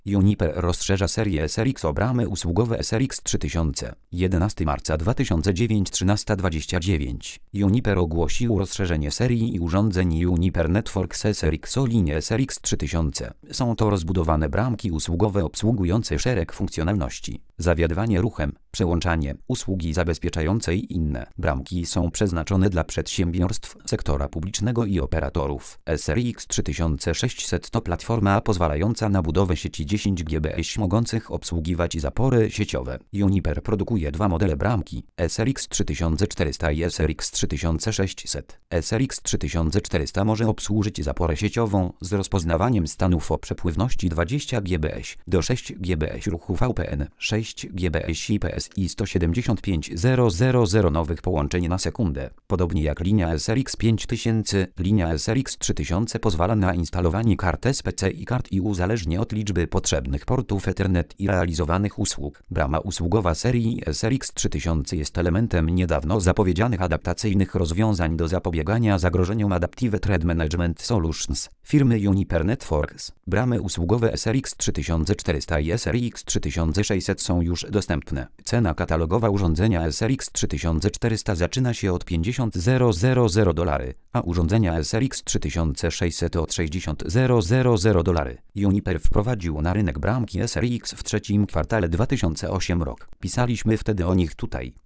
Juniper rozszerza serię SRX o bramy usługowe SRX 3000. 11 marca 2009 13:29. Juniper ogłosił rozszerzenie serii i urządzeń Juniper Networks SRX o linię SRX 3000. Są to rozbudowane bramki usługowe obsługujące szereg funkcjonalności. Zawiadywanie ruchem, przełączanie, usługi zabezpieczające i inne. Bramki są przeznaczone dla przedsiębiorstw, sektora publicznego i operatorów. SRX 3600 to platforma pozwalająca na budowę sieci 10 GbS mogących obsługiwać zapory sieciowe. Juniper produkuje dwa modele bramki: SRX 3400 i SRX 3600. SRX 3400 może obsłużyć zaporę sieciową z rozpoznawaniem stanów o przepływności 20 GbS do 6 GbS ruchu VPN, 6 GbS i PSI 175.000 nowych połączeń na sekundę. Podobnie jak linia SRX 5000, linia SRX 3000 pozwala na instalowanie kart SPC i kart IU zależnie od liczby potrzebnych portów Ethernet i realizowanych usług. Brama usługowa serii SRX 3000 jest elementem niedawno zapowiedzianych adaptacyjnych rozwiązań do zapobiegania zagrożeniom Adaptive Threat Management Solutions firmy Juniper Networks. Bramy usługowe SRX 3400 i SRX 3600 są już dostępne. Cena katalogowa urządzenia SRX 3400 zaczyna się od $50,000, a urządzenia SRX 3600 od $60,000. Juniper wprowadził na rynek bramki SRX w trzecim kwartale 2008 roku. Pisaliśmy wtedy o nich tutaj.